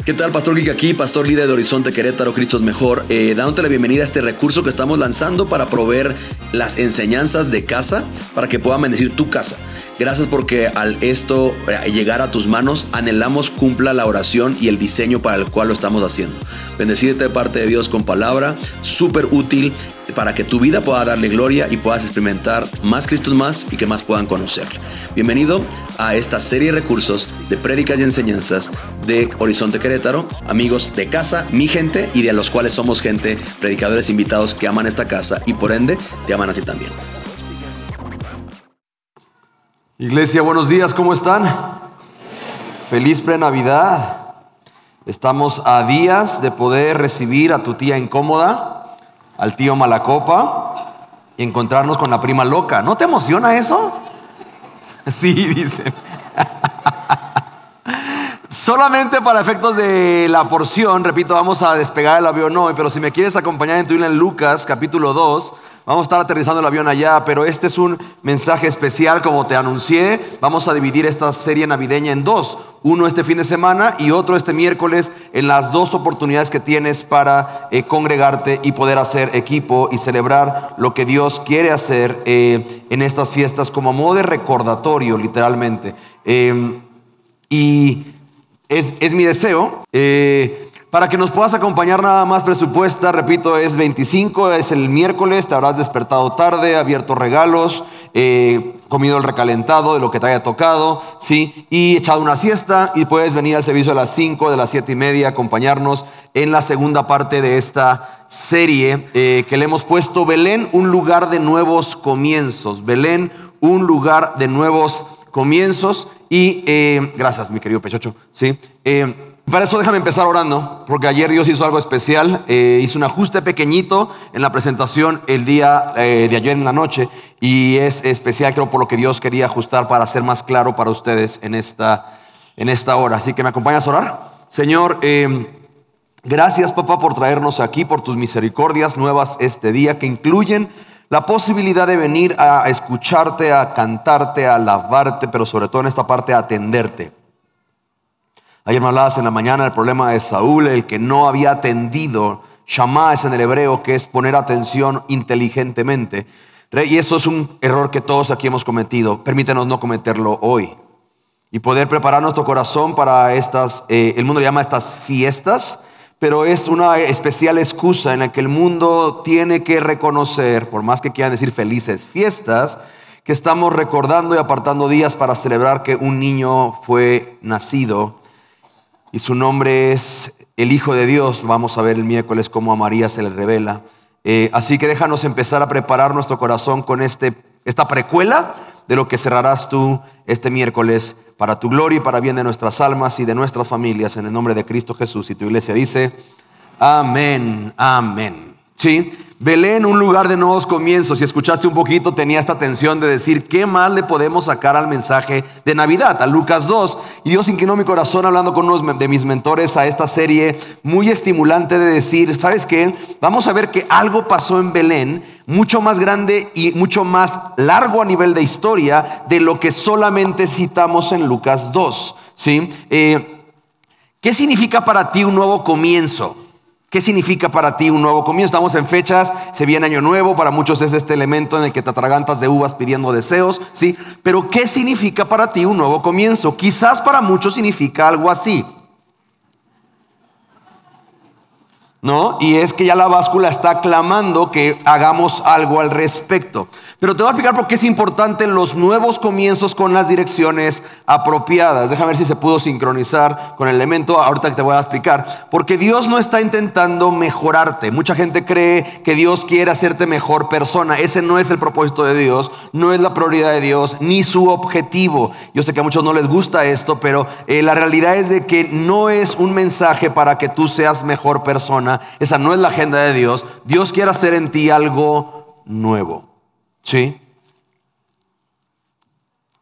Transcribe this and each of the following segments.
¿Qué tal? Pastor Geek aquí, pastor líder de Horizonte Querétaro, Cristo es Mejor, dándote la bienvenida a este recurso que estamos lanzando para proveer las enseñanzas de casa para que puedan bendecir tu casa. Gracias porque al esto llegar a tus manos, anhelamos cumpla la oración y el diseño para el cual lo estamos haciendo. Bendecirte de parte de Dios con palabra, súper útil para que tu vida pueda darle gloria y puedas experimentar más Cristo más y que más puedan conocerle. Bienvenido a esta serie de recursos de prédicas y enseñanzas de Horizonte Querétaro, amigos de casa, mi gente y de los cuales somos gente, predicadores invitados que aman esta casa y por ende te aman a ti también. Iglesia, buenos días, ¿cómo están? Feliz pre-Navidad. Estamos a días de poder recibir a tu tía incómoda, al tío Malacopa y encontrarnos con la prima loca. ¿No te emociona eso? Sí, dicen. Solamente para efectos de la porción, repito, vamos a despegar el avión hoy, pero si me quieres acompañar en tu Biblia en Lucas, capítulo 2, vamos a estar aterrizando el avión allá, pero este es un mensaje especial, como te anuncié. Vamos a dividir esta serie navideña en dos, uno este fin de semana y otro este miércoles, en las dos oportunidades que tienes para congregarte y poder hacer equipo y celebrar lo que Dios quiere hacer en estas fiestas como modo de recordatorio, literalmente. Y es mi deseo para que nos puedas acompañar. Nada más presupuesta, repito, es 25, es el miércoles. Te habrás despertado tarde, abierto regalos, comido el recalentado de lo que te haya tocado, ¿sí? Y echado una siesta y puedes venir al servicio a las 5, de las 7:30, acompañarnos en la segunda parte de esta serie que le hemos puesto Belén, un lugar de nuevos comienzos. Belén, un lugar de nuevos comienzos. Y gracias, mi querido Pechocho, ¿sí? Para eso déjame empezar orando, porque ayer Dios hizo algo especial. Hizo un ajuste pequeñito en la presentación el día de ayer en la noche, y es especial, creo, por lo que Dios quería ajustar para ser más claro para ustedes en esta hora. Así que me acompañas a orar. Señor, gracias, papá, por traernos aquí, por tus misericordias nuevas este día, que incluyen la posibilidad de venir a escucharte, a cantarte, a alabarte, pero sobre todo en esta parte a atenderte. Ayer me hablabas en la mañana del problema de Saúl, el que no había atendido. Shamá es en el hebreo, que es poner atención inteligentemente. Y eso es un error que todos aquí hemos cometido. Permítenos no cometerlo hoy y poder preparar nuestro corazón para estas, el mundo le llama estas fiestas, pero es una especial excusa en la que el mundo tiene que reconocer, por más que quieran decir felices fiestas, que estamos recordando y apartando días para celebrar que un niño fue nacido y su nombre es el Hijo de Dios. Vamos a ver el miércoles cómo a María se le revela. Así que déjanos empezar a preparar nuestro corazón con esta precuela de lo que cerrarás tú este miércoles para tu gloria y para bien de nuestras almas y de nuestras familias, en el nombre de Cristo Jesús. Y tu iglesia dice, amén, amén. Sí, Belén, un lugar de nuevos comienzos. Si escuchaste un poquito, tenía esta tensión de decir, ¿qué más le podemos sacar al mensaje de Navidad? A Lucas 2. Y Dios inclinó mi corazón hablando con uno de mis mentores a esta serie muy estimulante de decir, ¿sabes qué? Vamos a ver que algo pasó en Belén mucho más grande y mucho más largo a nivel de historia de lo que solamente citamos en Lucas 2. ¿Sí? ¿Qué significa para ti un nuevo comienzo? ¿Qué significa para ti un nuevo comienzo? Estamos en fechas, se viene Año Nuevo, para muchos es este elemento en el que te atragantas de uvas pidiendo deseos, ¿sí? Pero ¿qué significa para ti un nuevo comienzo? Quizás para muchos significa algo así, ¿no? Y es que ya la báscula está clamando que hagamos algo al respecto. Pero te voy a explicar por qué es importante los nuevos comienzos con las direcciones apropiadas. Déjame ver si se pudo sincronizar con el elemento ahorita que te voy a explicar. Porque Dios no está intentando mejorarte. Mucha gente cree que Dios quiere hacerte mejor persona. Ese no es el propósito de Dios, no es la prioridad de Dios, ni su objetivo. Yo sé que a muchos no les gusta esto, pero la realidad es de que no es un mensaje para que tú seas mejor persona. Esa no es la agenda de Dios. Dios quiere hacer en ti algo nuevo. ¿Sí?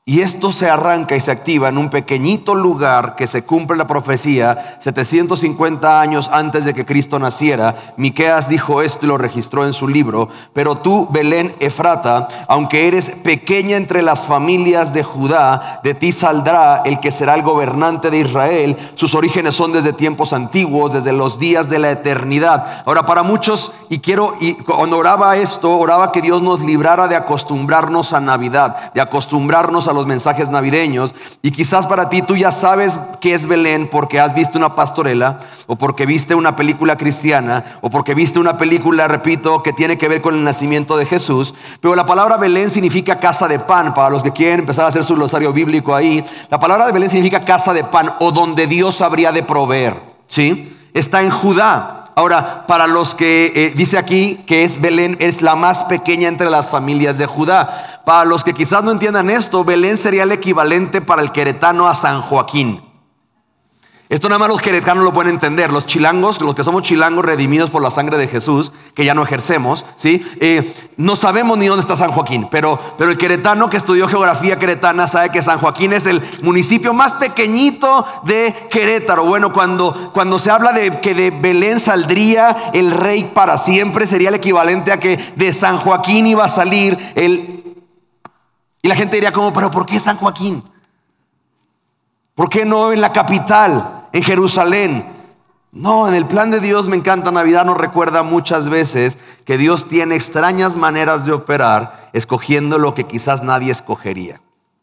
Y esto se arranca y se activa en un pequeñito lugar que se cumple la profecía 750 años antes de que Cristo naciera. Miqueas dijo esto y lo registró en su libro. Pero tú, Belén Efrata, aunque eres pequeña entre las familias de Judá, de ti saldrá el que será el gobernante de Israel. Sus orígenes son desde tiempos antiguos, desde los días de la eternidad. Ahora, para muchos, y cuando oraba esto, oraba que Dios nos librara de acostumbrarnos a Navidad, de acostumbrarnos a los mensajes navideños. Y quizás para ti tú ya sabes qué es Belén porque has visto una pastorela, o porque viste una película cristiana, o porque viste una película, repito, que tiene que ver con el nacimiento de Jesús. Pero la palabra Belén significa casa de pan. Para los que quieren empezar a hacer su glosario bíblico ahí, la palabra de Belén significa casa de pan, o donde Dios habría de proveer, ¿sí? Está en Judá. Ahora, para los que dice aquí que es Belén, es la más pequeña entre las familias de Judá. Para los que quizás no entiendan esto, Belén sería el equivalente para el queretano a San Joaquín. Esto nada más los queretanos lo pueden entender. Los chilangos, los que somos chilangos redimidos por la sangre de Jesús, que ya no ejercemos, ¿sí? No sabemos ni dónde está San Joaquín, pero el queretano que estudió geografía queretana sabe que San Joaquín es el municipio más pequeñito de Querétaro. Bueno, cuando se habla de que de Belén saldría el rey para siempre, sería el equivalente a que de San Joaquín iba a salir y la gente diría como, pero ¿por qué San Joaquín? ¿Por qué no en la capital, en Jerusalén? No, en el plan de Dios, me encanta, Navidad nos recuerda muchas veces que Dios tiene extrañas maneras de operar, escogiendo lo que quizás nadie escogería.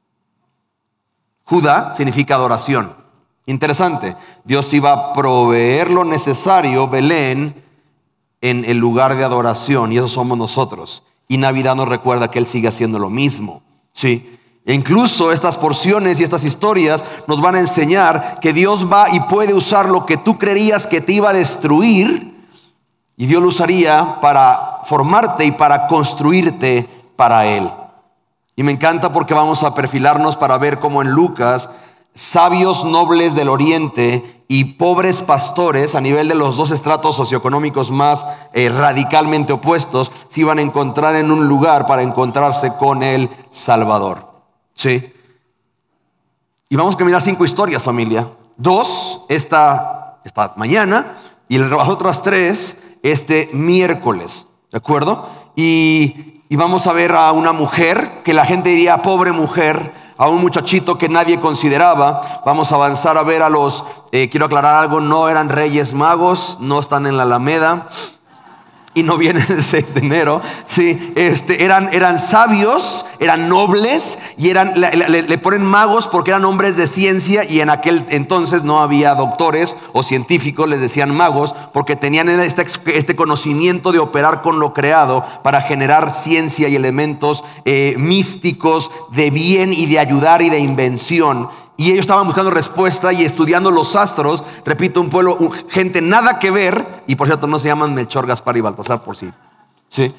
Judá significa adoración. Interesante, Dios iba a proveer lo necesario, Belén, en el lugar de adoración, y eso somos nosotros. Y Navidad nos recuerda que Él sigue haciendo lo mismo, ¿sí? E incluso estas porciones y estas historias nos van a enseñar que Dios va y puede usar lo que tú creías que te iba a destruir, y Dios lo usaría para formarte y para construirte para Él. Y me encanta porque vamos a perfilarnos para ver cómo en Lucas, sabios nobles del oriente y pobres pastores a nivel de los dos estratos socioeconómicos más radicalmente opuestos se iban a encontrar en un lugar para encontrarse con el Salvador. Sí. Y vamos a caminar 5 historias, familia. 2 esta mañana y las otras 3 este miércoles, ¿de acuerdo? Y vamos a ver a una mujer que la gente diría pobre mujer, a un muchachito que nadie consideraba. Vamos a avanzar a ver a los, quiero aclarar algo, no eran reyes magos, no están en la Alameda y no vienen el 6 de enero, sí, eran sabios, eran nobles y le ponen magos porque eran hombres de ciencia, y en aquel entonces no había doctores o científicos, les decían magos porque tenían este conocimiento de operar con lo creado para generar ciencia y elementos místicos de bien y de ayudar y de invención. Y ellos estaban buscando respuesta y estudiando los astros. Repito, un pueblo, gente nada que ver. Y por cierto, no se llaman Melchor, Gaspar y Baltasar por sí. Sí.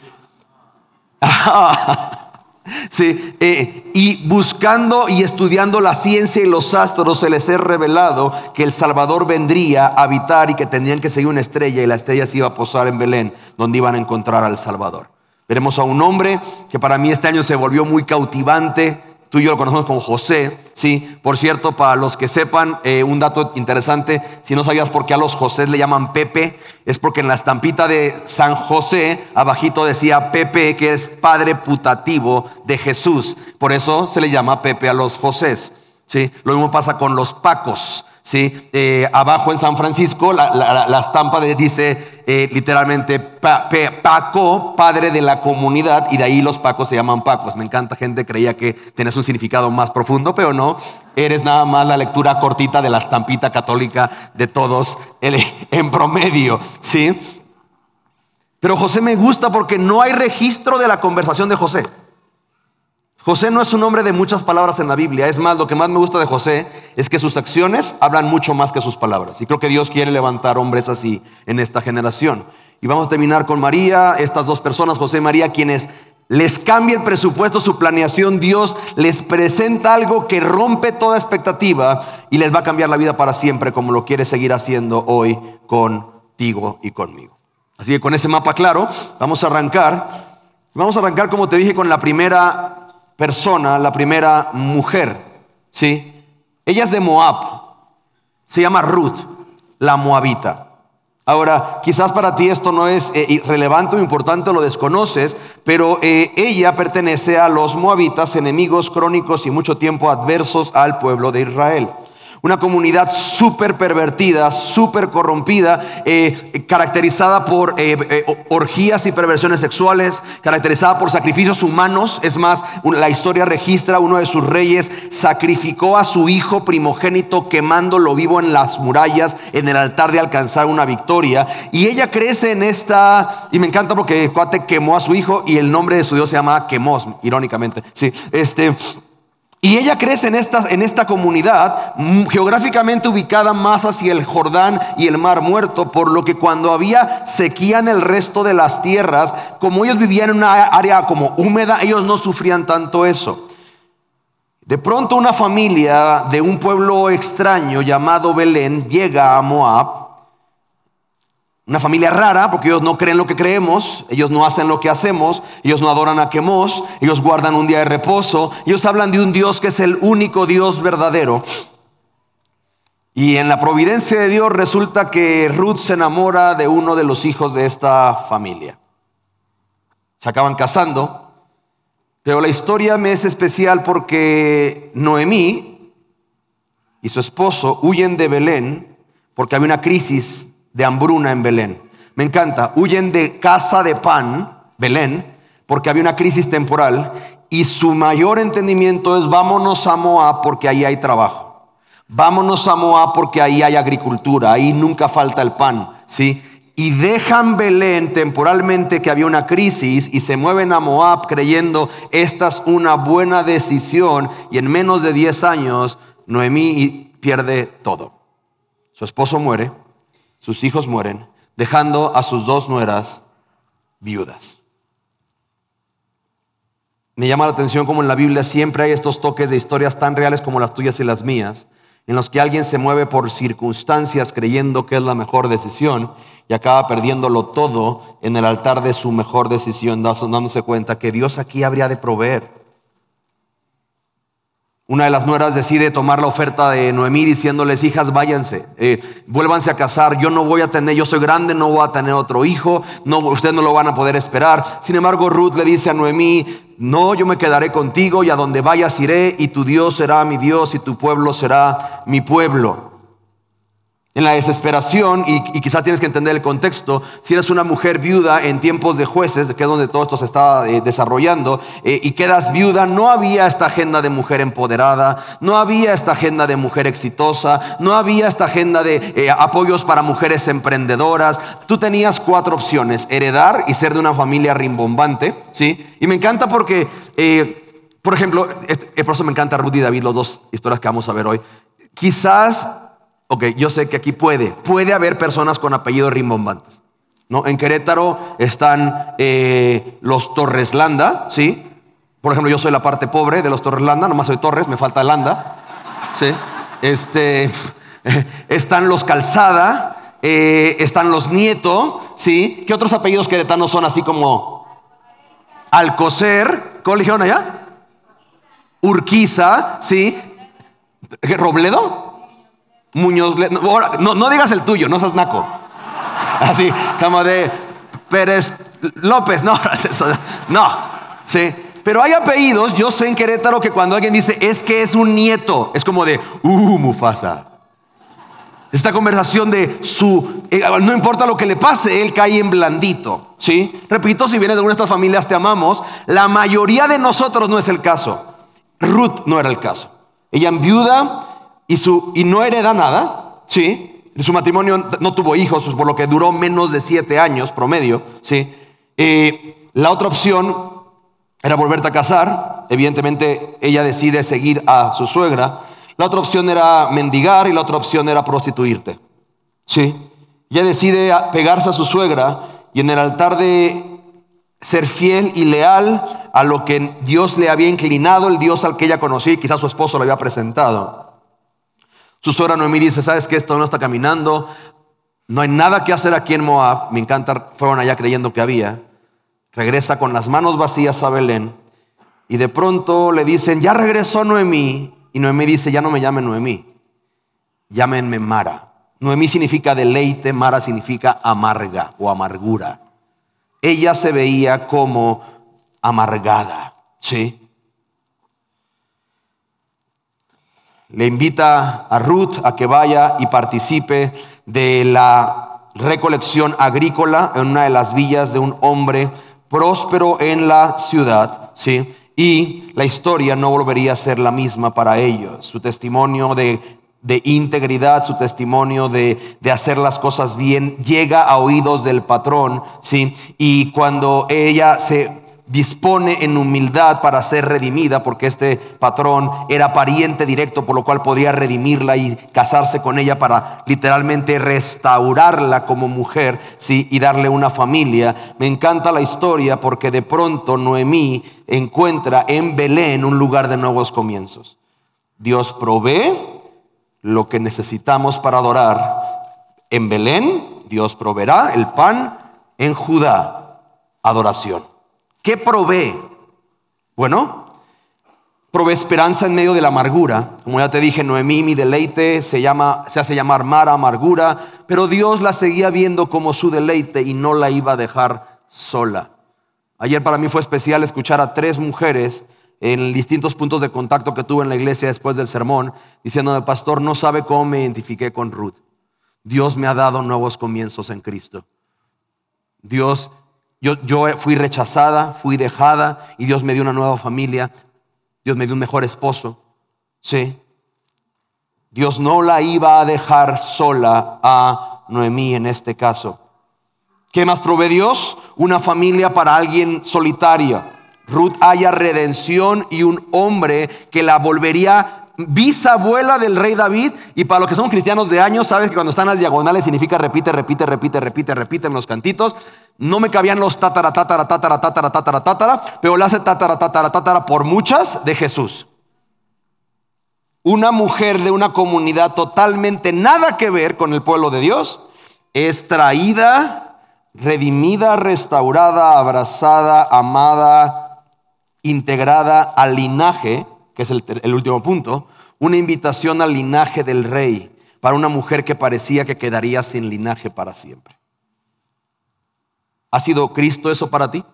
Sí. Y buscando y estudiando la ciencia y los astros, se les es revelado que el Salvador vendría a habitar y que tendrían que seguir una estrella, y la estrella se iba a posar en Belén, donde iban a encontrar al Salvador. Veremos a un hombre que para mí este año se volvió muy cautivante. Tú y yo lo conocemos como José, ¿sí? Por cierto, para los que sepan, un dato interesante, si no sabías por qué a los Josés le llaman Pepe, es porque en la estampita de San José, abajito decía Pepe, que es padre putativo de Jesús. Por eso se le llama Pepe a los Josés, ¿sí? Lo mismo pasa con los Pacos, ¿sí? Abajo en San Francisco la estampa dice literalmente Paco, padre de la comunidad, y de ahí los Pacos se llaman Pacos. Me encanta, gente creía que tenías un significado más profundo, pero no, eres nada más la lectura cortita de la estampita católica de todos en promedio, ¿sí? Pero José me gusta porque no hay registro de la conversación de José. José no es un hombre de muchas palabras en la Biblia. Es más, lo que más me gusta de José es que sus acciones hablan mucho más que sus palabras. Y creo que Dios quiere levantar hombres así en esta generación. Y vamos a terminar con María, estas 2 personas, José y María, quienes les cambia el presupuesto, su planeación. Dios les presenta algo que rompe toda expectativa y les va a cambiar la vida para siempre, como lo quiere seguir haciendo hoy contigo y conmigo. Así que con ese mapa claro, vamos a arrancar. Vamos a arrancar, como te dije, con la primera persona, la primera mujer, ¿sí? Ella es de Moab, se llama Ruth, la moabita. Ahora, quizás para ti esto no es relevante o importante, lo desconoces, pero ella pertenece a los moabitas, enemigos crónicos y mucho tiempo adversos al pueblo de Israel. Una comunidad súper pervertida, súper corrompida, caracterizada por orgías y perversiones sexuales, caracterizada por sacrificios humanos. Es más, la historia registra uno de sus reyes sacrificó a su hijo primogénito quemándolo vivo en las murallas en el altar de alcanzar una victoria. Y ella crece en esta, y me encanta porque el cuate quemó a su hijo y el nombre de su Dios se llama Quemos, irónicamente. Sí, y ella crece en esta comunidad geográficamente ubicada más hacia el Jordán y el Mar Muerto, por lo que cuando había sequía en el resto de las tierras, como ellos vivían en una área como húmeda, ellos no sufrían tanto eso. De pronto una familia de un pueblo extraño llamado Belén llega a Moab. Una familia rara porque ellos no creen lo que creemos, ellos no hacen lo que hacemos, ellos no adoran a Quemos, ellos guardan un día de reposo, ellos hablan de un Dios que es el único Dios verdadero. Y en la providencia de Dios resulta que Ruth se enamora de uno de los hijos de esta familia. Se acaban casando, pero la historia me es especial porque Noemí y su esposo huyen de Belén porque había una crisis de hambruna en Belén. Me encanta, huyen de casa de pan, Belén, porque había una crisis temporal y su mayor entendimiento es vámonos a Moab porque ahí hay trabajo. Vámonos a Moab porque ahí hay agricultura, ahí nunca falta el pan, ¿sí? Y dejan Belén temporalmente que había una crisis y se mueven a Moab creyendo esta es una buena decisión, y en menos de 10 años Noemí pierde todo. Su esposo muere, sus hijos mueren, dejando a sus 2 nueras viudas. Me llama la atención como en la Biblia siempre hay estos toques de historias tan reales como las tuyas y las mías, en los que alguien se mueve por circunstancias creyendo que es la mejor decisión y acaba perdiéndolo todo en el altar de su mejor decisión, dándose cuenta que Dios aquí habría de proveer. Una de las nueras decide tomar la oferta de Noemí diciéndoles: hijas, váyanse, vuélvanse a casar, yo no voy a tener, yo soy grande, no voy a tener otro hijo, no, ustedes no lo van a poder esperar. Sin embargo, Ruth le dice a Noemí: no, yo me quedaré contigo y a donde vayas iré, y tu Dios será mi Dios y tu pueblo será mi pueblo. En la desesperación, y quizás tienes que entender el contexto, si eres una mujer viuda en tiempos de Jueces, que es donde todo esto se está desarrollando, y quedas viuda, no había esta agenda de mujer empoderada, no había esta agenda de mujer exitosa, no había esta agenda de apoyos para mujeres emprendedoras. Tú tenías 4 opciones: heredar y ser de una familia rimbombante, ¿sí? Y me encanta porque, por ejemplo, por eso me encanta Ruth y David, los 2 historias que vamos a ver hoy. Quizás... ok, yo sé que aquí puede haber personas con apellidos rimbombantes, ¿no? En Querétaro están los Torres Landa, ¿sí? Por ejemplo, yo soy la parte pobre de los Torres Landa, nomás soy Torres, me falta Landa, ¿sí? Están los Calzada, están los Nieto, ¿sí? ¿Qué otros apellidos queretanos son así como Alcocer? ¿Cómo le dijeron allá? Urquiza, ¿sí? ¿Robledo? Muñoz, no digas el tuyo, no seas naco. Así, como de Pérez López, no, sí. Pero hay apellidos, yo sé en Querétaro que cuando alguien dice es que es un nieto, es como de Mufasa. Esta conversación de no importa lo que le pase, él cae en blandito, ¿sí? Repito, si vienes de una de estas familias te amamos. La mayoría de nosotros no es el caso. Ruth no era el caso. Ella enviuda y no hereda nada, ¿sí? Su matrimonio no tuvo hijos, por lo que duró menos de 7 años promedio, ¿sí? La otra opción era volverte a casar. Evidentemente ella decide seguir a su suegra. La otra opción era mendigar y la otra opción era prostituirte, ¿sí? Ella decide pegarse a su suegra y en el altar de ser fiel y leal a lo que Dios le había inclinado, el Dios al que ella conocía y quizás su esposo le había presentado. Su suegra Noemí dice: ¿sabes qué? Esto no está caminando, no hay nada que hacer aquí en Moab. Me encanta, fueron allá creyendo que había. Regresa con las manos vacías a Belén Y de pronto le dicen, ya regresó Noemí. Y Noemí dice, ya no me llamen Noemí, llámenme Mara. Noemí significa deleite, Mara significa amarga o amargura. Ella se veía como amargada, ¿sí? Le invita a Ruth a que vaya y participe de la recolección agrícola en una de las villas de un hombre próspero en la ciudad, ¿sí? Y la historia no volvería a ser la misma para ellos. Su testimonio de integridad, su testimonio de hacer las cosas bien, llega a oídos del patrón, ¿sí? Y cuando ella se dispone en humildad para ser redimida, porque este patrón era pariente directo, por lo cual podría redimirla y casarse con ella para literalmente restaurarla como mujer, ¿sí? Y darle una familia. Me encanta la historia porque de pronto Noemí encuentra en Belén un lugar de nuevos comienzos. Dios provee lo que necesitamos para adorar. En Belén, Dios proveerá el pan. En Judá, adoración. ¿Qué provee? Bueno, provee esperanza en medio de la amargura. Como ya te dije, Noemí, mi deleite, se hace llamar Mara, amargura. Pero Dios la seguía viendo como su deleite y no la iba a dejar sola. Ayer para mí fue especial escuchar a 3 mujeres en distintos puntos de contacto que tuve en la iglesia después del sermón, diciéndome, pastor, no sabe cómo me identifiqué con Ruth. Dios me ha dado nuevos comienzos en Cristo. Yo fui rechazada, fui dejada y Dios me dio una nueva familia. Dios me dio un mejor esposo. Sí. Dios no la iba a dejar sola a Noemí en este caso. ¿Qué más provee Dios? Una familia para alguien solitaria. Ruth halla redención y un hombre que la volvería bisabuela del rey David. Y para los que son cristianos de años, sabes que cuando están las diagonales significa repite en los cantitos. No me cabían los tatara, pero le hace tatara por muchas de Jesús. Una mujer de una comunidad totalmente nada que ver con el pueblo de Dios es traída, redimida, restaurada, abrazada, amada, integrada al linaje, que es el último punto, una invitación al linaje del rey para una mujer que parecía que quedaría sin linaje para siempre. ¿Ha sido Cristo eso para ti?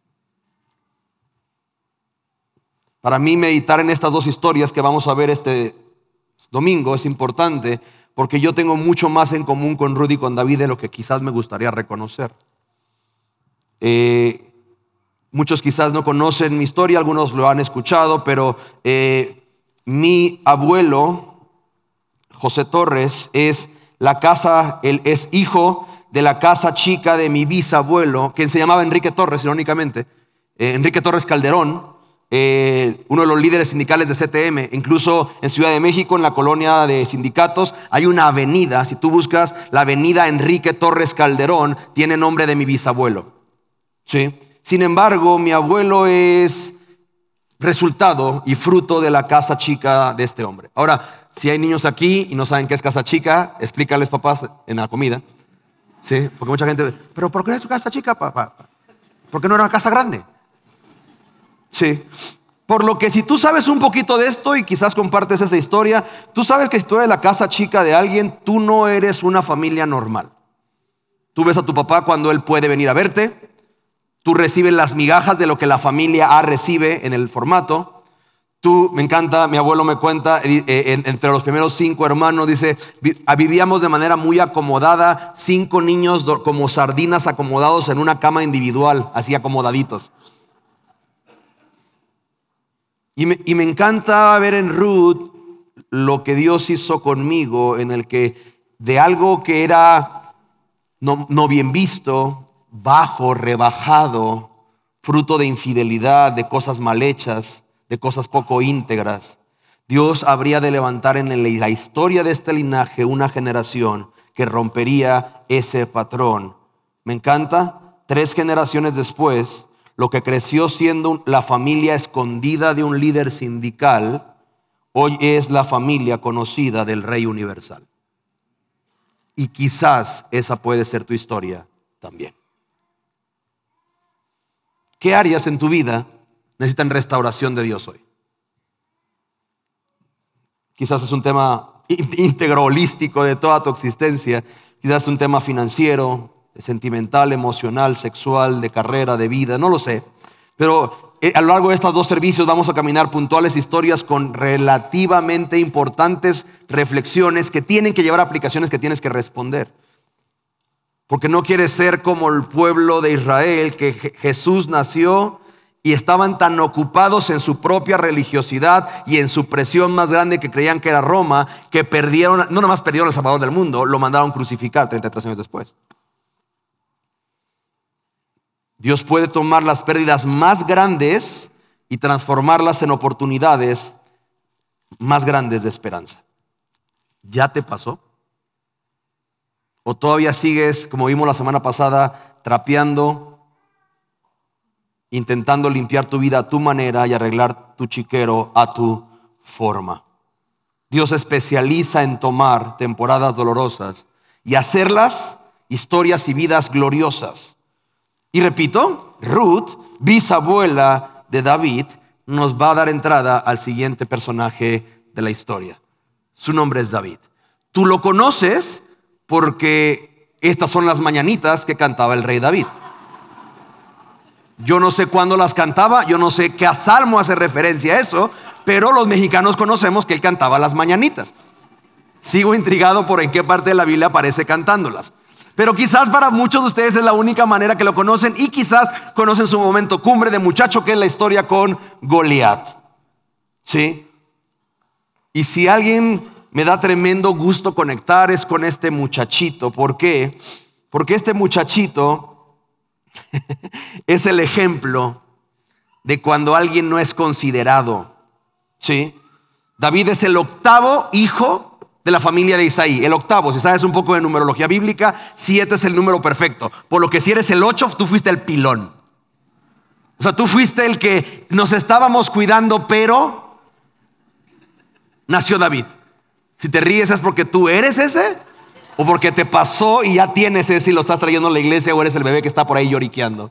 Para mí meditar en estas 2 historias que vamos a ver este domingo es importante porque yo tengo mucho más en común con Ruth y con David de lo que quizás me gustaría reconocer. Muchos quizás no conocen mi historia, algunos lo han escuchado, pero mi abuelo, José Torres, él es hijo de la casa chica de mi bisabuelo, quien se llamaba Enrique Torres, irónicamente, Enrique Torres Calderón, uno de los líderes sindicales de CTM. Incluso en Ciudad de México, en la colonia de sindicatos, hay una avenida, si tú buscas la avenida Enrique Torres Calderón, tiene nombre de mi bisabuelo, ¿sí? Sin embargo, mi abuelo es resultado y fruto de la casa chica de este hombre. Ahora, si hay niños aquí y no saben qué es casa chica, explícales, papás, en la comida. Sí, porque mucha gente, pero ¿por qué es tu casa chica, papá? ¿Por qué no era una casa grande? Sí. Por lo que si tú sabes un poquito de esto y quizás compartes esa historia, tú sabes que si tú eres la casa chica de alguien, tú no eres una familia normal. Tú ves a tu papá cuando él puede venir a verte. Tú recibes las migajas de lo que la familia A recibe en el formato. Me encanta, mi abuelo me cuenta, entre los primeros 5 hermanos, dice, vivíamos de manera muy acomodada, 5 niños como sardinas acomodados en una cama individual, así acomodaditos. Y me encanta ver en Ruth lo que Dios hizo conmigo, en el que de algo que era no bien visto, bajo, rebajado, fruto de infidelidad, de cosas mal hechas, de cosas poco íntegras, Dios habría de levantar en la historia de este linaje una generación que rompería ese patrón. Me encanta, 3 generaciones después, lo que creció siendo la familia escondida de un líder sindical, hoy es la familia conocida del Rey Universal. Y quizás esa puede ser tu historia también. ¿Qué harías en tu vida necesitan restauración de Dios hoy. Quizás es un tema íntegro, holístico de toda tu existencia. Quizás es un tema financiero, sentimental, emocional, sexual, de carrera, de vida, no lo sé. Pero a lo largo de estos 2 servicios vamos a caminar puntuales historias con relativamente importantes reflexiones que tienen que llevar a aplicaciones que tienes que responder. Porque no quieres ser como el pueblo de Israel, que Jesús nació y estaban tan ocupados en su propia religiosidad y en su presión más grande que creían que era Roma, que perdieron, no nomás perdieron al Salvador del mundo, lo mandaron crucificar 33 años después. Dios puede tomar las pérdidas más grandes y transformarlas en oportunidades más grandes de esperanza. ¿Ya te pasó? ¿O todavía sigues, como vimos la semana pasada, trapeando, intentando limpiar tu vida a tu manera y arreglar tu chiquero a tu forma? Dios se especializa en tomar temporadas dolorosas y hacerlas historias y vidas gloriosas. Y repito, Ruth, bisabuela de David, nos va a dar entrada al siguiente personaje de la historia. Su nombre es David. Tú lo conoces porque estas son las mañanitas que cantaba el rey David. Yo no sé cuándo las cantaba, yo no sé qué salmo hace referencia a eso, pero los mexicanos conocemos que él cantaba las mañanitas. Sigo intrigado por en qué parte de la Biblia aparece cantándolas. Pero quizás para muchos de ustedes es la única manera que lo conocen, y quizás conocen su momento cumbre de muchacho, que es la historia con Goliat. ¿Sí? Y si alguien me da tremendo gusto conectar es con este muchachito. ¿Por qué? Porque este muchachito es el ejemplo de cuando alguien no es considerado. ¿Sí? David es el 8º hijo de la familia de Isaí. El 8º, si sabes un poco de numerología bíblica, 7 es el número perfecto. Por lo que si eres el 8, tú fuiste el pilón. O sea, tú fuiste el que nos estábamos cuidando, pero nació David. Si te ríes es porque tú eres ese, o porque te pasó y ya tienes ese y lo estás trayendo a la iglesia, o eres el bebé que está por ahí lloriqueando.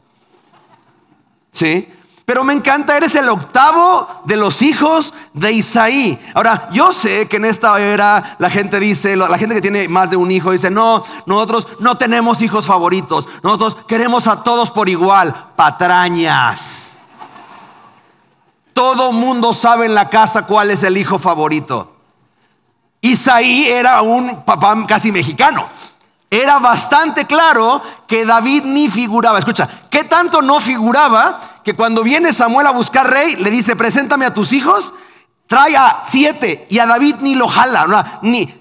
¿Sí? Pero me encanta, eres el 8º de los hijos de Isaí. Ahora, yo sé que en esta era la gente dice, la gente que tiene más de un hijo dice, no, nosotros no tenemos hijos favoritos, nosotros queremos a todos por igual. Patrañas. Todo mundo sabe en la casa cuál es el hijo favorito. Isaí era un papá casi mexicano. Era bastante claro que David ni figuraba. Escucha, ¿qué tanto no figuraba que cuando viene Samuel a buscar rey, le dice, preséntame a tus hijos, trae a 7 y a David ni lo jala?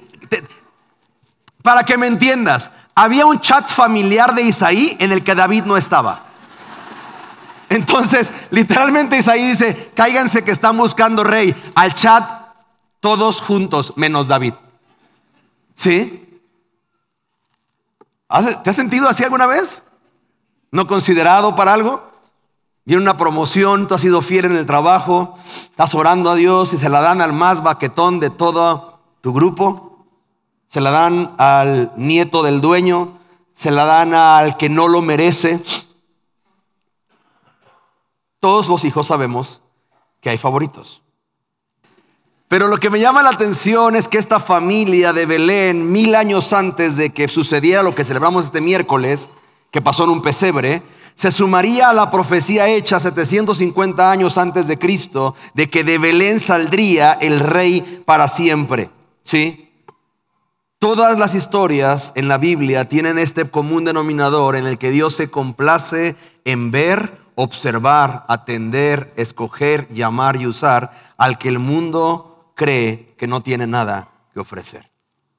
Para que me entiendas, había un chat familiar de Isaí en el que David no estaba. Entonces, literalmente Isaí dice, cáiganse que están buscando rey. Al chat todos juntos, menos David. ¿Sí? ¿Te has sentido así alguna vez? ¿No considerado para algo? Viene una promoción, tú has sido fiel en el trabajo, estás orando a Dios y se la dan al más baquetón de todo tu grupo. Se la dan al nieto del dueño, se la dan al que no lo merece. Todos los hijos sabemos que hay favoritos. Pero lo que me llama la atención es que esta familia de Belén, 1000 años antes de que sucediera lo que celebramos este miércoles, que pasó en un pesebre, se sumaría a la profecía hecha 750 años antes de Cristo, de que de Belén saldría el rey para siempre. ¿Sí? Todas las historias en la Biblia tienen este común denominador en el que Dios se complace en ver, observar, atender, escoger, llamar y usar al que el mundo cree que no tiene nada que ofrecer.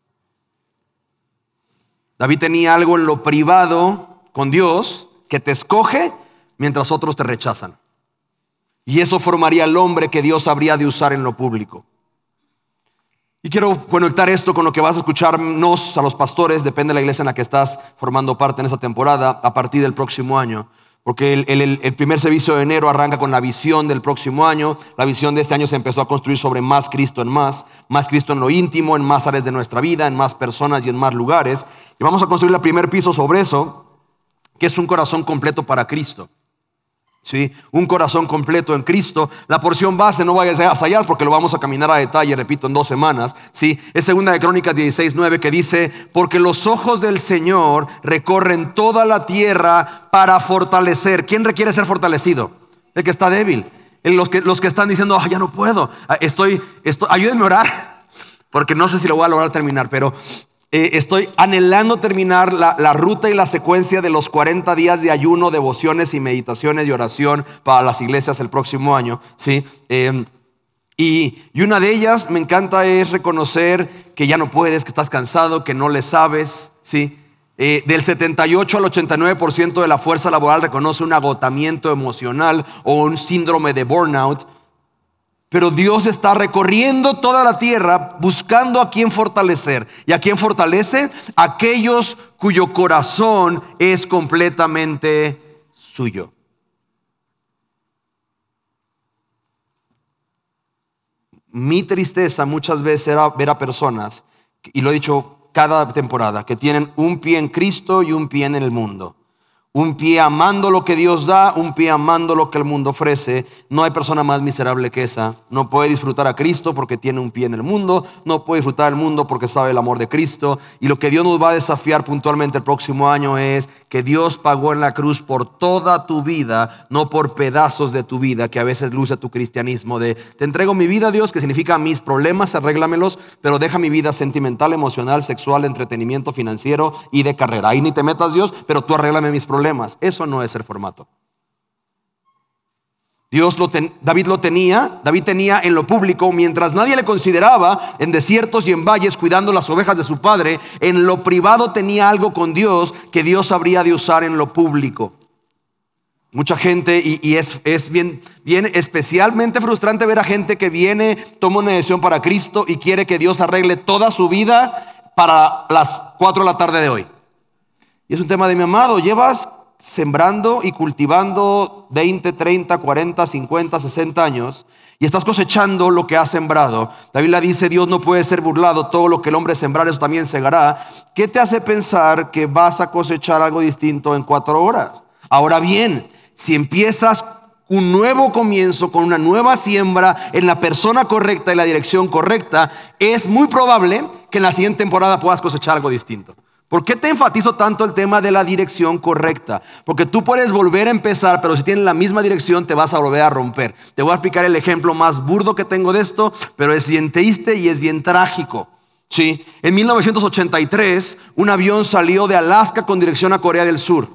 David tenía algo en lo privado con Dios que te escoge mientras otros te rechazan. Y eso formaría el hombre que Dios habría de usar en lo público. Y quiero conectar esto con lo que vas a escucharnos a los pastores, depende de la iglesia en la que estás formando parte en esta temporada, a partir del próximo año. Porque el primer servicio de enero arranca con la visión del próximo año. La visión de este año se empezó a construir sobre más Cristo en más Cristo en lo íntimo, en más áreas de nuestra vida, en más personas y en más lugares. Y vamos a construir el primer piso sobre eso, que es un corazón completo para Cristo. ¿sí? Un corazón completo en Cristo. La porción base, no vayas a hallar porque lo vamos a caminar a detalle, repito, en 2 semanas, ¿sí? Es segunda de Crónicas 16:9 que dice: porque los ojos del Señor recorren toda la tierra para fortalecer. ¿Quién requiere ser fortalecido? El que está débil. Los que están diciendo: ya no puedo, ayúdenme a orar, porque no sé si lo voy a lograr terminar, pero estoy anhelando terminar la ruta y la secuencia de los 40 días de ayuno, devociones y meditaciones y oración para las iglesias el próximo año, ¿sí? Y una de ellas me encanta es reconocer que ya no puedes, que estás cansado, que no le sabes, ¿sí? Del 78 al 89% de la fuerza laboral reconoce un agotamiento emocional o un síndrome de burnout. Pero Dios está recorriendo toda la tierra buscando a quien fortalecer. ¿Y a quién fortalece? Aquellos cuyo corazón es completamente suyo. Mi tristeza muchas veces era ver a personas, y lo he dicho cada temporada, que tienen un pie en Cristo y un pie en el mundo. Un pie amando lo que Dios da, un pie amando lo que el mundo ofrece. No hay persona más miserable que esa. No puede disfrutar a Cristo porque tiene un pie en el mundo. No puede disfrutar el mundo porque sabe el amor de Cristo. Y lo que Dios nos va a desafiar puntualmente el próximo año es que Dios pagó en la cruz por toda tu vida, no por pedazos de tu vida, que a veces luce tu cristianismo de: te entrego mi vida, Dios, que significa mis problemas, arréglamelos, pero deja mi vida sentimental, emocional, sexual, de entretenimiento, financiero y de carrera. Ahí ni te metas, Dios, pero tú arréglame mis problemas. Eso no es el formato. David tenía en lo público, mientras nadie le consideraba, en desiertos y en valles, cuidando las ovejas de su padre. En lo privado tenía algo con Dios que Dios habría de usar en lo público. Mucha gente, y es bien especialmente frustrante ver a gente que viene, toma una decisión para Cristo y quiere que Dios arregle toda su vida para las 4 de la tarde de hoy. Y es un tema de: mi amado, llevas sembrando y cultivando 20, 30, 40, 50, 60 años y estás cosechando lo que has sembrado. La Biblia dice: Dios no puede ser burlado, todo lo que el hombre sembrar, eso también segará. ¿Qué te hace pensar que vas a cosechar algo distinto en 4 horas? Ahora bien, si empiezas un nuevo comienzo con una nueva siembra en la persona correcta y la dirección correcta, es muy probable que en la siguiente temporada puedas cosechar algo distinto. ¿Por qué te enfatizo tanto el tema de la dirección correcta? Porque tú puedes volver a empezar, pero si tienes la misma dirección te vas a volver a romper. Te voy a explicar el ejemplo más burdo que tengo de esto, pero es bien triste y es bien trágico. Sí, en 1983 un avión salió de Alaska con dirección a Corea del Sur.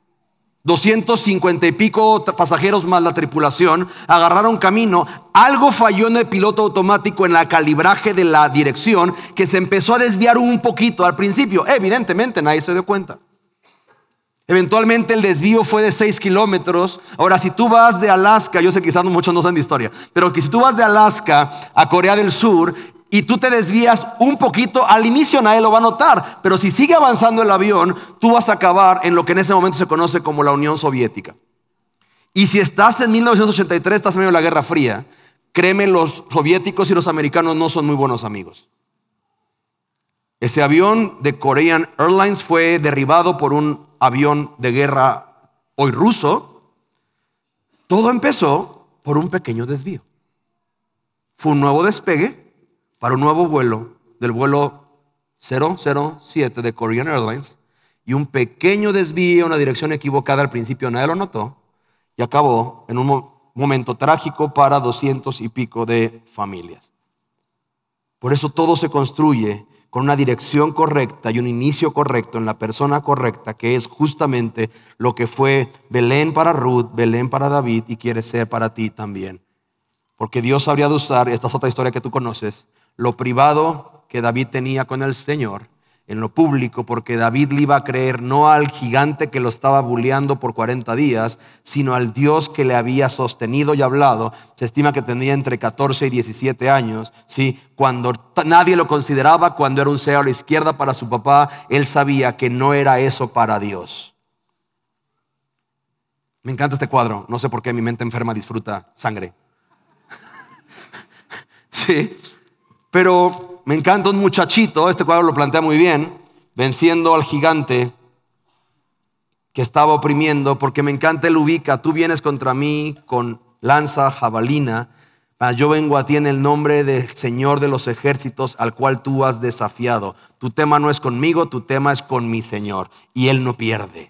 250 y pico pasajeros más la tripulación agarraron camino. Algo falló en el piloto automático, en la calibraje de la dirección, que se empezó a desviar un poquito al principio. Evidentemente nadie se dio cuenta. Eventualmente el desvío fue de 6 kilómetros. Ahora, si tú vas de Alaska, yo sé que quizás muchos no saben de historia, pero que si tú vas de Alaska a Corea del Sur y tú te desvías un poquito, al inicio nadie lo va a notar, pero si sigue avanzando el avión, tú vas a acabar en lo que en ese momento se conoce como la Unión Soviética. Y si estás en 1983, estás en medio de la Guerra Fría, créeme, los soviéticos y los americanos no son muy buenos amigos. Ese avión de Korean Airlines fue derribado por un avión de guerra hoy ruso. Todo empezó por un pequeño desvío. Fue un nuevo despegue para un nuevo vuelo, del vuelo 007 de Korean Airlines, y un pequeño desvío, una dirección equivocada al principio, nadie lo notó, y acabó en un momento trágico para 200 y pico de familias. Por eso todo se construye con una dirección correcta y un inicio correcto en la persona correcta, que es justamente lo que fue Belén para Ruth, Belén para David, y quiere ser para ti también. Porque Dios habría de usar, esta es otra historia que tú conoces, lo privado que David tenía con el Señor en lo público, porque David le iba a creer no al gigante que lo estaba bulleando por 40 días, sino al Dios que le había sostenido y hablado. Se estima que tenía entre 14 y 17 años, ¿sí? Cuando nadie lo consideraba, cuando era un cero a la izquierda para su papá, él sabía que no era eso para Dios. Me encanta este cuadro, no sé por qué mi mente enferma disfruta sangre. Sí, pero me encanta un muchachito, este cuadro lo plantea muy bien, venciendo al gigante. que estaba oprimiendo, porque me encanta el ubica. Tú vienes contra mí con lanza, jabalina, mas yo vengo a ti en el nombre del Señor de los ejércitos, al cual tú has desafiado. Tu tema no es conmigo, tu tema es con mi Señor, y Él no pierde.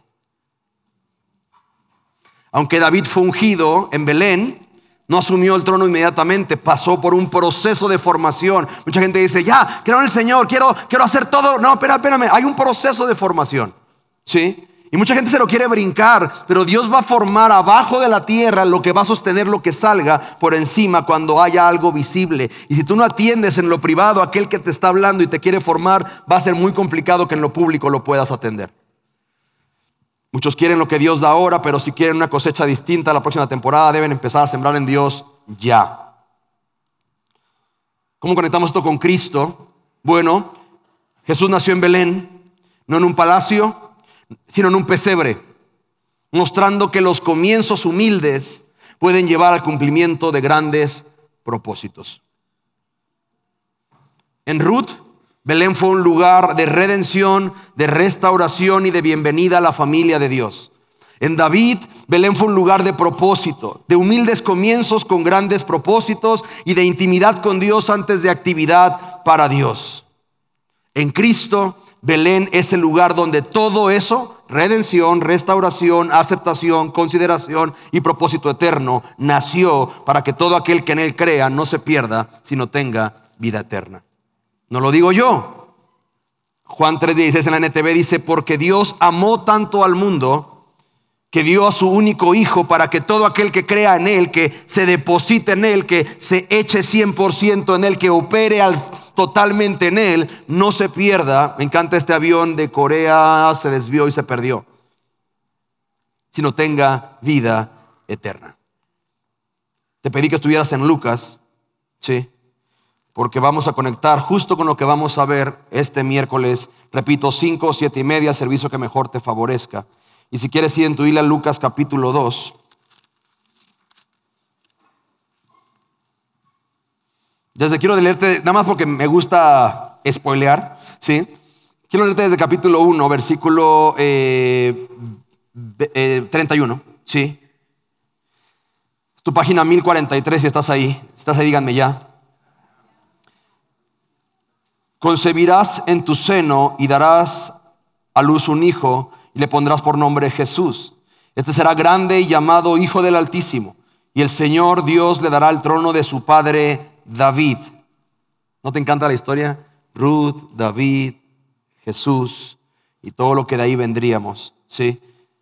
Aunque David fue ungido en Belén, no asumió el trono inmediatamente, pasó por un proceso de formación. Mucha gente dice, ya, creo en el Señor, quiero hacer todo. No, espérame, hay un proceso de formación, ¿sí? Y mucha gente se lo quiere brincar, pero Dios va a formar abajo de la tierra lo que va a sostener lo que salga por encima cuando haya algo visible. Y si tú no atiendes en lo privado a aquel que te está hablando y te quiere formar, va a ser muy complicado que en lo público lo puedas atender. Muchos quieren lo que Dios da ahora, pero si quieren una cosecha distinta la próxima temporada, deben empezar a sembrar en Dios ya. ¿Cómo conectamos esto con Cristo? Bueno, Jesús nació en Belén, no en un palacio, sino en un pesebre, mostrando que los comienzos humildes pueden llevar al cumplimiento de grandes propósitos. En Ruth, Belén fue un lugar de redención, de restauración y de bienvenida a la familia de Dios. En David, Belén fue un lugar de propósito, de humildes comienzos con grandes propósitos y de intimidad con Dios antes de actividad para Dios. En Cristo, Belén es el lugar donde todo eso, redención, restauración, aceptación, consideración y propósito eterno, nació para que todo aquel que en Él crea no se pierda, sino tenga vida eterna. No lo digo yo. Juan 3:16 en la NTV dice, porque Dios amó tanto al mundo que dio a su único hijo para que todo aquel que crea en Él, que se deposite en Él, que se eche 100% en Él, que opere totalmente en Él, no se pierda. Me encanta este avión de Corea, se desvió y se perdió, sino tenga vida eterna. Te pedí que estuvieras en Lucas, sí, porque vamos a conectar justo con lo que vamos a ver este miércoles. Repito, 5 o 7 y media, el servicio que mejor te favorezca. Y si quieres ir en tu Biblia a Lucas capítulo 2. Desde quiero leerte, nada más porque me gusta spoilear, ¿sí? Quiero leerte desde capítulo 1, versículo 31, ¿sí? Tu página 1043, si estás ahí. Si estás ahí, díganme ya. Concebirás en tu seno y darás a luz un hijo y le pondrás por nombre Jesús. Este será grande y llamado Hijo del Altísimo, y el Señor Dios le dará el trono de su padre David. ¿No te encanta la historia? Ruth, David, Jesús y todo lo que de ahí vendríamos, ¿sí?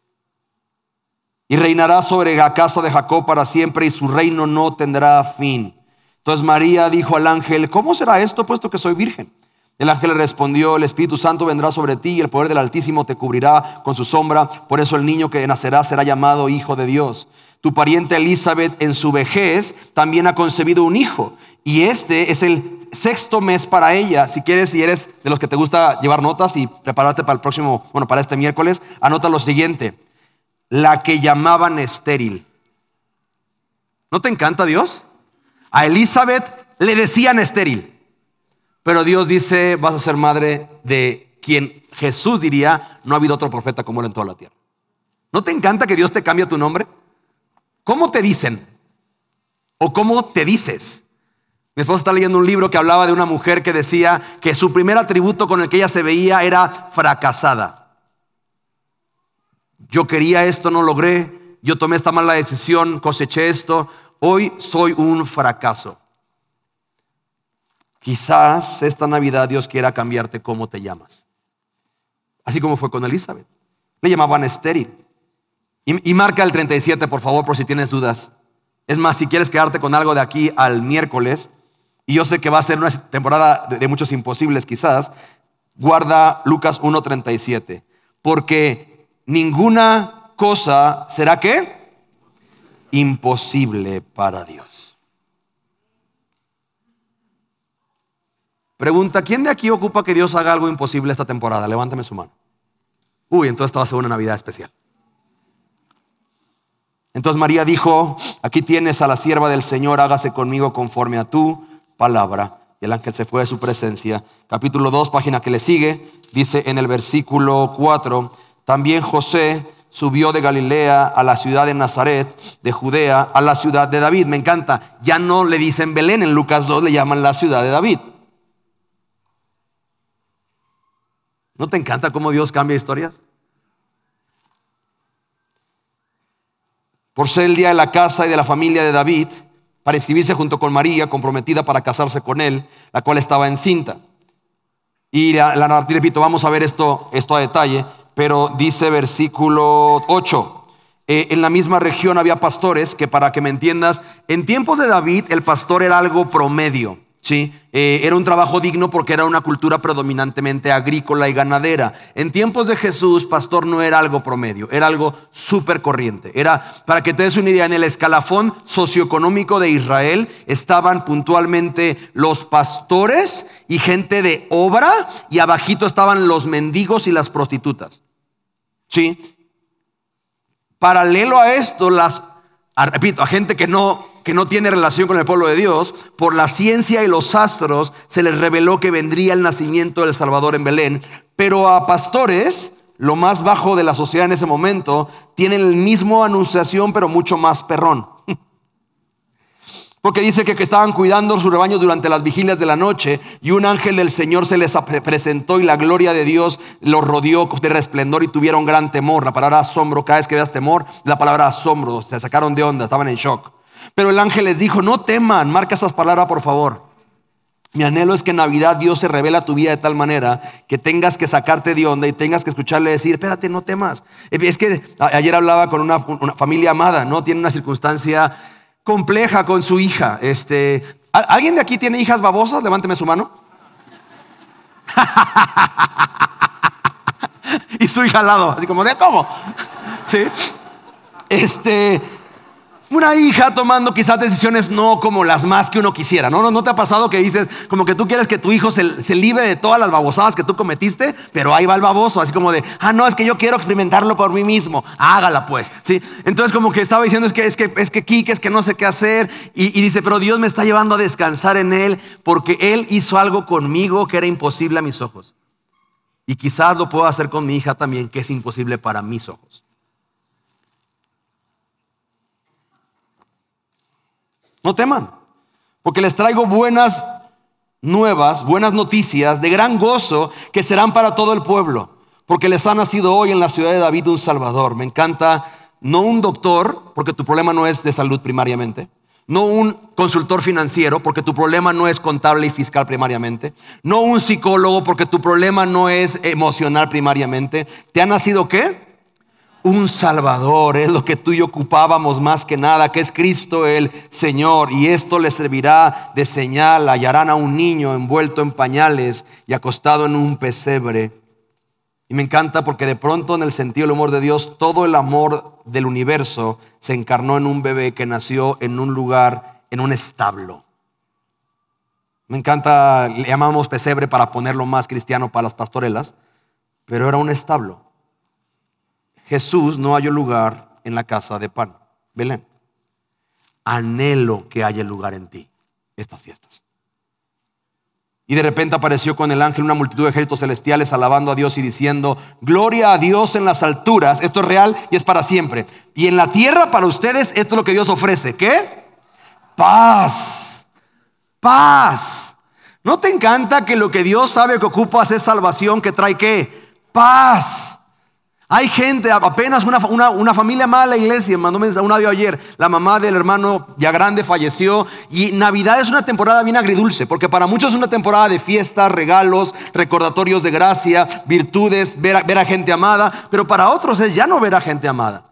Y reinará sobre la casa de Jacob para siempre, y su reino no tendrá fin. Entonces María dijo al ángel, ¿cómo será esto, puesto que soy virgen? El ángel le respondió, el Espíritu Santo vendrá sobre ti y el poder del Altísimo te cubrirá con su sombra. Por eso el niño que nacerá será llamado Hijo de Dios. Tu pariente Elizabeth en su vejez también ha concebido un hijo, y este es el 6º mes para ella. Si quieres, si eres de los que te gusta llevar notas y prepararte para el próximo, para este miércoles, anota lo siguiente: la que llamaban estéril. ¿No te encanta Dios? A Elizabeth le decían estéril, pero Dios dice, vas a ser madre de quien Jesús diría, no ha habido otro profeta como él en toda la tierra. ¿No te encanta que Dios te cambie tu nombre? ¿Cómo te dicen? ¿O cómo te dices? Mi esposa está leyendo un libro que hablaba de una mujer que decía que su primer atributo con el que ella se veía era fracasada. Yo quería esto, no logré. Yo tomé esta mala decisión, coseché esto. Hoy soy un fracaso. Quizás esta Navidad Dios quiera cambiarte cómo te llamas. Así como fue con Elizabeth. Le llamaban estéril. Y marca el 37, por favor, por si tienes dudas. Es más, si quieres quedarte con algo de aquí al miércoles, y yo sé que va a ser una temporada de muchos imposibles quizás, guarda Lucas 1:37. Porque ninguna cosa será ¿qué? Imposible para Dios. Pregunta, ¿quién de aquí ocupa que Dios haga algo imposible esta temporada? Levántame su mano. Entonces esta va a ser una Navidad especial. Entonces María dijo, aquí tienes a la sierva del Señor, hágase conmigo conforme a tu palabra. Y el ángel se fue de su presencia. Capítulo 2, página que le sigue, dice en el versículo 4, también José, subió de Galilea a la ciudad de Nazaret, de Judea, a la ciudad de David. Me encanta, ya no le dicen Belén, en Lucas 2 le llaman la ciudad de David. ¿No te encanta cómo Dios cambia historias? Por ser el día de la casa y de la familia de David, para inscribirse junto con María, comprometida para casarse con él, la cual estaba encinta. Y repito, vamos a ver esto a detalle, pero dice versículo 8. En la misma región había pastores que, para que me entiendas, en tiempos de David el pastor era algo promedio, ¿sí? Era un trabajo digno porque era una cultura predominantemente agrícola y ganadera. En tiempos de Jesús, pastor no era algo promedio, era algo súper corriente. Era, para que te des una idea, en el escalafón socioeconómico de Israel estaban puntualmente los pastores y gente de obra, y abajito estaban los mendigos y las prostitutas, ¿sí? Paralelo a esto, repito, a gente que no tiene relación con el pueblo de Dios, por la ciencia y los astros se les reveló que vendría el nacimiento del Salvador en Belén. Pero a pastores, lo más bajo de la sociedad en ese momento, tienen el mismo anunciación, pero mucho más perrón. Porque dice que estaban cuidando su rebaño durante las vigilias de la noche, y un ángel del Señor se les presentó y la gloria de Dios los rodeó de resplendor y tuvieron gran temor. La palabra asombro, cada vez que veas temor, la palabra asombro, se sacaron de onda, estaban en shock. Pero el ángel les dijo: no teman. Marca esas palabras, por favor. Mi anhelo es que en Navidad Dios se revela a tu vida de tal manera que tengas que sacarte de onda y tengas que escucharle decir: espérate, no temas. Es que ayer hablaba con una familia amada, ¿no? Tiene una circunstancia compleja con su hija. ¿Alguien de aquí tiene hijas babosas? Levánteme su mano. Y su hija al lado, así como de ¿cómo? ¿Sí? Una hija tomando quizás decisiones no como las más que uno quisiera, ¿no te ha pasado que dices como que tú quieres que tu hijo se libre de todas las babosadas que tú cometiste, pero ahí va el baboso, así como de no, es que yo quiero experimentarlo por mí mismo? Hágala pues, ¿sí? Entonces como que estaba diciendo es que Kike, es que no sé qué hacer, y dice: pero Dios me está llevando a descansar en Él, porque Él hizo algo conmigo que era imposible a mis ojos, y quizás lo puedo hacer con mi hija también, que es imposible para mis ojos. No teman, porque les traigo buenas nuevas, buenas noticias de gran gozo, que serán para todo el pueblo, porque les ha nacido hoy en la ciudad de David un Salvador. Me encanta, no un doctor, porque tu problema no es de salud primariamente, no un consultor financiero, porque tu problema no es contable y fiscal primariamente, no un psicólogo, porque tu problema no es emocional primariamente. ¿Te ha nacido qué? Un Salvador. Es lo que tú y yo ocupábamos más que nada, que es Cristo el Señor. Y esto les servirá de señal: hallarán a un niño envuelto en pañales y acostado en un pesebre. Y me encanta porque de pronto, en el sentido del humor de Dios, todo el amor del universo se encarnó en un bebé que nació en un lugar, en un establo. Me encanta, le llamamos pesebre para ponerlo más cristiano para las pastorelas, pero era un establo. Jesús no halló lugar en la casa de pan, Belén. Anhelo que haya lugar en ti estas fiestas. Y de repente apareció con el ángel una multitud de ejércitos celestiales alabando a Dios y diciendo: gloria a Dios en las alturas. Esto es real y es para siempre. Y en la tierra para ustedes esto es lo que Dios ofrece. ¿Qué? Paz. Paz. ¿No te encanta que lo que Dios sabe que ocupas es salvación, que trae qué? Paz. Hay gente, apenas una familia amada de la iglesia mandó un audio ayer. La mamá del hermano ya grande falleció, y Navidad es una temporada bien agridulce, porque para muchos es una temporada de fiestas, regalos, recordatorios de gracia, virtudes, ver a gente amada. Pero para otros es ya no ver a gente amada.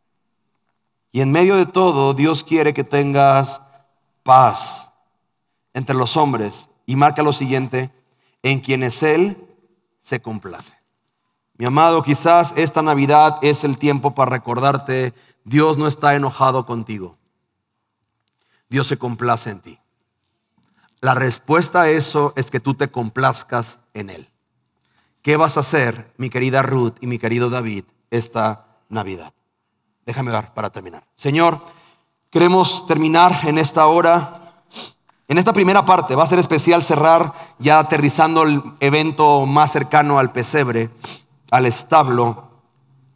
Y en medio de todo, Dios quiere que tengas paz entre los hombres. Y marca lo siguiente: en quienes Él se complace. Mi amado, quizás esta Navidad es el tiempo para recordarte: Dios no está enojado contigo. Dios se complace en ti. La respuesta a eso es que tú te complazcas en Él. ¿Qué vas a hacer, mi querida Ruth y mi querido David, esta Navidad? Déjame orar para terminar. Señor, queremos terminar en esta hora. En esta primera parte va a ser especial cerrar ya aterrizando el evento más cercano al pesebre, al establo.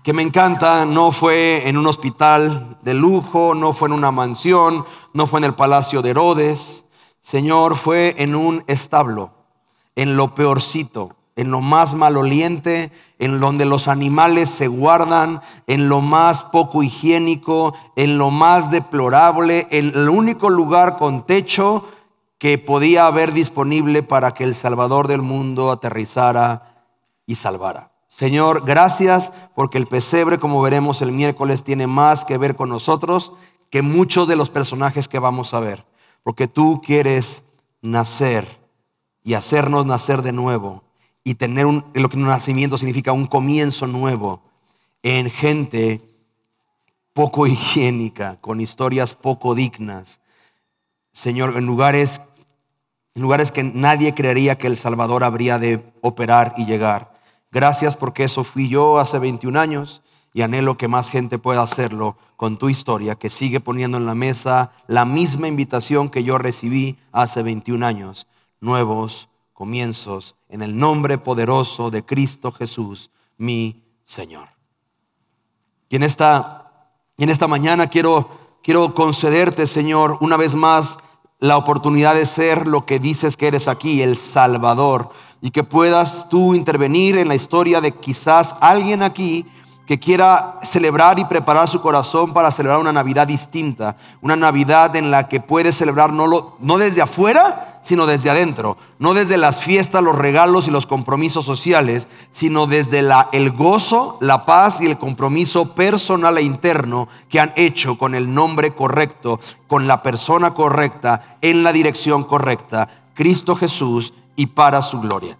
que me encanta, no fue en un hospital de lujo, no fue en una mansión, no fue en el palacio de Herodes. Señor, fue en un establo, en lo peorcito, en lo más maloliente, en donde los animales se guardan, en lo más poco higiénico, en lo más deplorable, en el único lugar con techo que podía haber disponible para que el Salvador del mundo aterrizara y salvara. Señor, gracias porque el pesebre, como veremos el miércoles, tiene más que ver con nosotros que muchos de los personajes que vamos a ver. Porque tú quieres nacer y hacernos nacer de nuevo y tener lo que un nacimiento significa, un comienzo nuevo en gente poco higiénica, con historias poco dignas. Señor, en lugares que nadie creería que el Salvador habría de operar y llegar. Gracias porque eso fui yo hace 21 años y anhelo que más gente pueda hacerlo con tu historia, que sigue poniendo en la mesa la misma invitación que yo recibí hace 21 años. Nuevos comienzos en el nombre poderoso de Cristo Jesús, mi Señor. Y en esta mañana quiero concederte, Señor, una vez más la oportunidad de ser lo que dices que eres aquí, el Salvador. Y que puedas tú intervenir en la historia de quizás alguien aquí que quiera celebrar y preparar su corazón para celebrar una Navidad distinta. Una Navidad en la que puede celebrar no desde afuera, sino desde adentro. No desde las fiestas, los regalos y los compromisos sociales, sino desde el gozo, la paz y el compromiso personal e interno que han hecho con el nombre correcto, con la persona correcta, en la dirección correcta, Cristo Jesús, y para su gloria.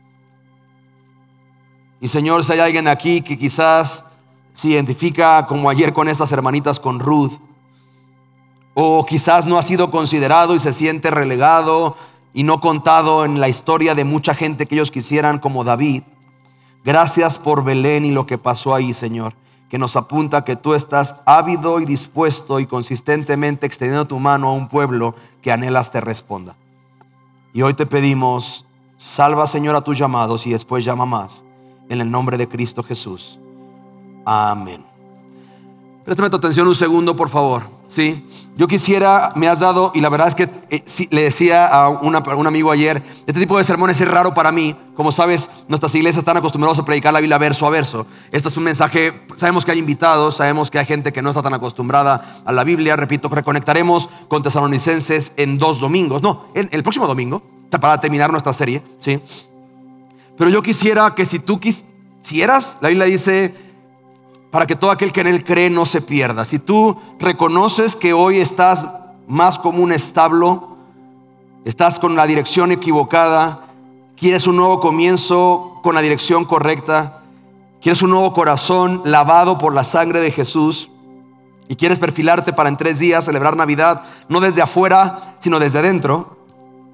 Y Señor, si hay alguien aquí que quizás se identifica como ayer con estas hermanitas con Ruth, o quizás no ha sido considerado y se siente relegado y no contado en la historia de mucha gente que ellos quisieran, como David, gracias por Belén y lo que pasó ahí, Señor, que nos apunta que tú estás ávido y dispuesto y consistentemente extendiendo tu mano a un pueblo que anhelas te responda. Y hoy te pedimos, salva, Señor, a tus llamados y después llama más. En el nombre de Cristo Jesús. Amén. Préstame tu atención un segundo, por favor. ¿Sí? Yo quisiera, me has dado, y la verdad es que le decía a un amigo ayer, este tipo de sermones es raro para mí. Como sabes, nuestras iglesias están acostumbradas a predicar la Biblia verso a verso. Este es un mensaje, sabemos que hay invitados, sabemos que hay gente que no está tan acostumbrada a la Biblia. Repito, reconectaremos con Tesalonicenses en 2 domingos. No, el próximo domingo, para terminar nuestra serie. ¿Sí? Pero yo quisiera que si tú quisieras, la Biblia dice, para que todo aquel que en él cree no se pierda. Si tú reconoces que hoy estás más como un establo, estás con la dirección equivocada, quieres un nuevo comienzo con la dirección correcta, quieres un nuevo corazón lavado por la sangre de Jesús y quieres perfilarte para en 3 días celebrar Navidad, no desde afuera, sino desde adentro.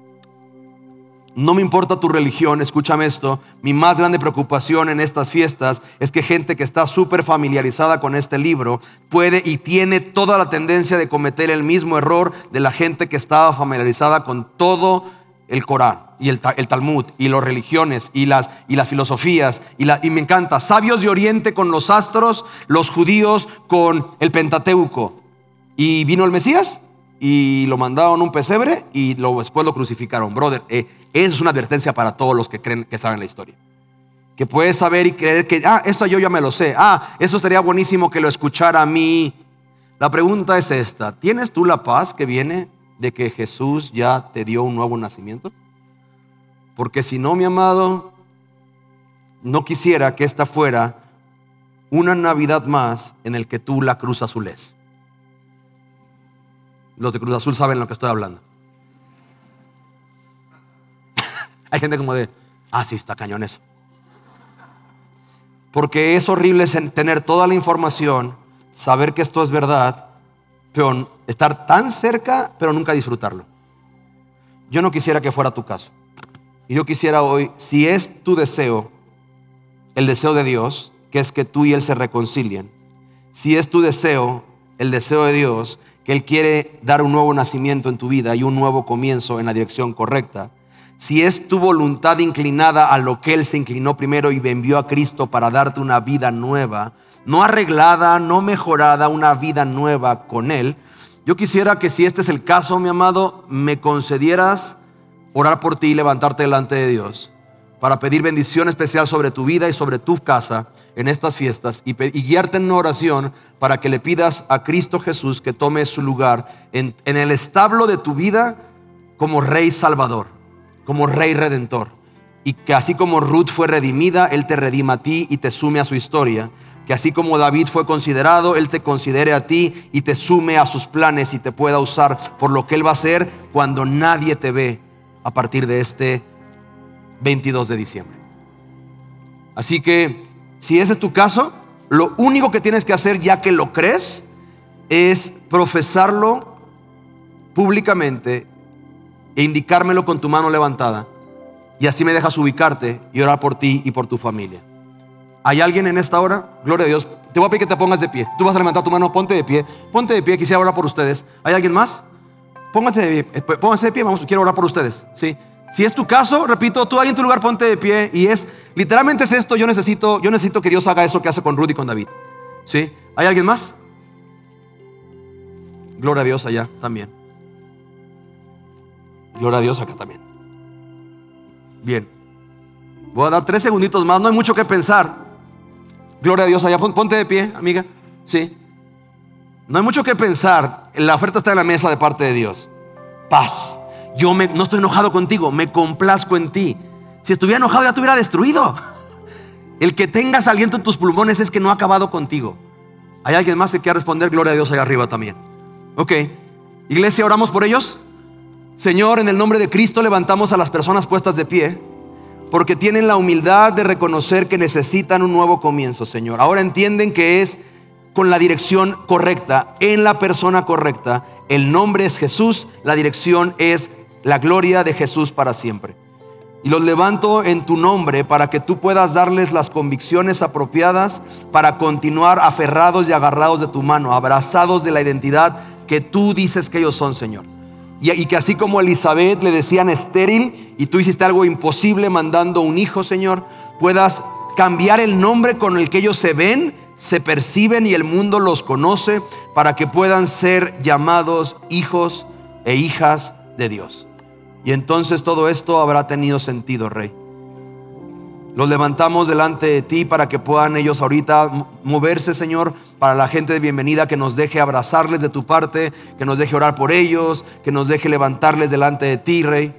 No me importa tu religión, escúchame esto. Mi más grande preocupación en estas fiestas es que gente que está súper familiarizada con este libro puede y tiene toda la tendencia de cometer el mismo error de la gente que estaba familiarizada con todo el Corán y el Talmud y las religiones y las filosofías y me encanta. Sabios de Oriente con los astros, los judíos con el Pentateuco. Y vino el Mesías y lo mandaron a un pesebre y después lo crucificaron. Brother, esa es una advertencia para todos los que creen que saben la historia. Que puedes saber y creer que, eso yo ya me lo sé. Eso estaría buenísimo que lo escuchara a mí. La pregunta es esta: ¿tienes tú la paz que viene de que Jesús ya te dio un nuevo nacimiento? Porque si no, mi amado, no quisiera que esta fuera una Navidad más en el que tú la Cruz Azulés. Los de Cruz Azul saben lo que estoy hablando. Hay gente como de, sí, está cañón eso. Porque es horrible tener toda la información, saber que esto es verdad, pero estar tan cerca, pero nunca disfrutarlo. Yo no quisiera que fuera tu caso. Y yo quisiera hoy, si es tu deseo, el deseo de Dios, que es que tú y Él se reconcilien. Si es tu deseo, el deseo de Dios, que Él quiere dar un nuevo nacimiento en tu vida y un nuevo comienzo en la dirección correcta. Si es tu voluntad inclinada a lo que Él se inclinó primero y envió a Cristo para darte una vida nueva, no arreglada, no mejorada, una vida nueva con Él. Yo quisiera que, si este es el caso, mi amado, me concedieras orar por ti y levantarte delante de Dios para pedir bendición especial sobre tu vida y sobre tu casa en estas fiestas y guiarte en una oración para que le pidas a Cristo Jesús que tome su lugar en el establo de tu vida como Rey Salvador, como Rey Redentor, y que así como Ruth fue redimida, Él te redima a ti y te sume a su historia. Que así como David fue considerado, Él te considere a ti y te sume a sus planes y te pueda usar por lo que Él va a hacer cuando nadie te ve a partir de este 22 de diciembre. Así que si ese es tu caso, lo único que tienes que hacer, ya que lo crees, es profesarlo públicamente e indicármelo con tu mano levantada, y así me dejas ubicarte y orar por ti y por tu familia. ¿Hay alguien en esta hora? Gloria a Dios. Te voy a pedir que te pongas de pie. Tú vas a levantar tu mano, ponte de pie. Ponte de pie, quisiera orar por ustedes. ¿Hay alguien más? Pónganse de pie, vamos, quiero orar por ustedes. ¿Sí? Si es tu caso, repito, tú ahí en tu lugar ponte de pie. Y literalmente es esto, yo necesito que Dios haga eso que hace con Ruth y con David. ¿Sí? ¿Hay alguien más? Gloria a Dios allá también. Gloria a Dios acá también. Bien. Voy a dar 3 segunditos más, no hay mucho que pensar. Gloria a Dios allá, ponte de pie, amiga. Sí. No hay mucho que pensar. La oferta está en la mesa de parte de Dios. Paz. No estoy enojado contigo, me complazco en ti. Si estuviera enojado ya te hubiera destruido. El que tengas aliento en tus pulmones es que no ha acabado contigo. ¿Hay alguien más que quiera responder? Gloria a Dios allá arriba también. Ok. Iglesia, oramos por ellos. Señor, en el nombre de Cristo levantamos a las personas puestas de pie, porque tienen la humildad de reconocer que necesitan un nuevo comienzo, Señor. Ahora entienden que es con la dirección correcta, en la persona correcta. El nombre es Jesús, la dirección es la gloria de Jesús para siempre. Y los levanto en tu nombre para que tú puedas darles las convicciones apropiadas para continuar aferrados y agarrados de tu mano, abrazados de la identidad que tú dices que ellos son, Señor. Y que así como Elizabeth le decían estéril y tú hiciste algo imposible mandando un hijo, Señor, puedas cambiar el nombre con el que ellos se ven, se perciben y el mundo los conoce, para que puedan ser llamados hijos e hijas de Dios. Y entonces todo esto habrá tenido sentido, Rey. Los levantamos delante de ti para que puedan ellos ahorita moverse, Señor, para la gente de bienvenida, que nos deje abrazarles de tu parte, que nos deje orar por ellos, que nos deje levantarles delante de ti, Rey,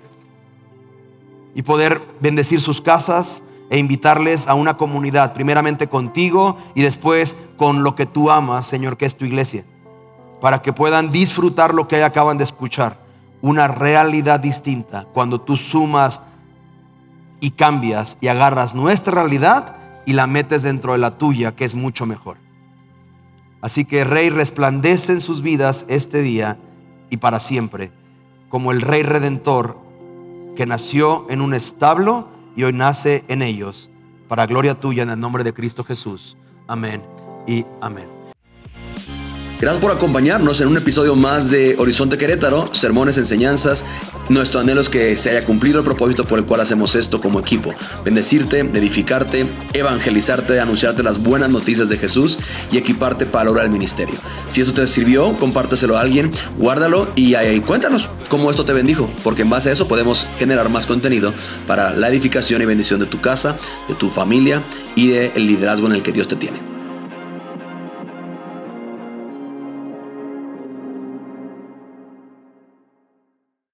y poder bendecir sus casas e invitarles a una comunidad, primeramente contigo y después con lo que tú amas, Señor, que es tu iglesia, para que puedan disfrutar lo que acaban de escuchar, una realidad distinta cuando tú sumas y cambias y agarras nuestra realidad y la metes dentro de la tuya, que es mucho mejor. Así que, Rey, resplandece en sus vidas este día y para siempre, como el Rey Redentor que nació en un establo y hoy nace en ellos, para gloria tuya, en el nombre de Cristo Jesús. Amén y amén. Gracias por acompañarnos en un episodio más de Horizonte Querétaro, sermones, enseñanzas. Nuestro anhelo es que se haya cumplido el propósito por el cual hacemos esto como equipo: bendecirte, edificarte, evangelizarte, anunciarte las buenas noticias de Jesús y equiparte para lograr el ministerio. Si esto te sirvió, compárteselo a alguien, guárdalo y cuéntanos cómo esto te bendijo, porque en base a eso podemos generar más contenido para la edificación y bendición de tu casa, de tu familia y del liderazgo en el que Dios te tiene.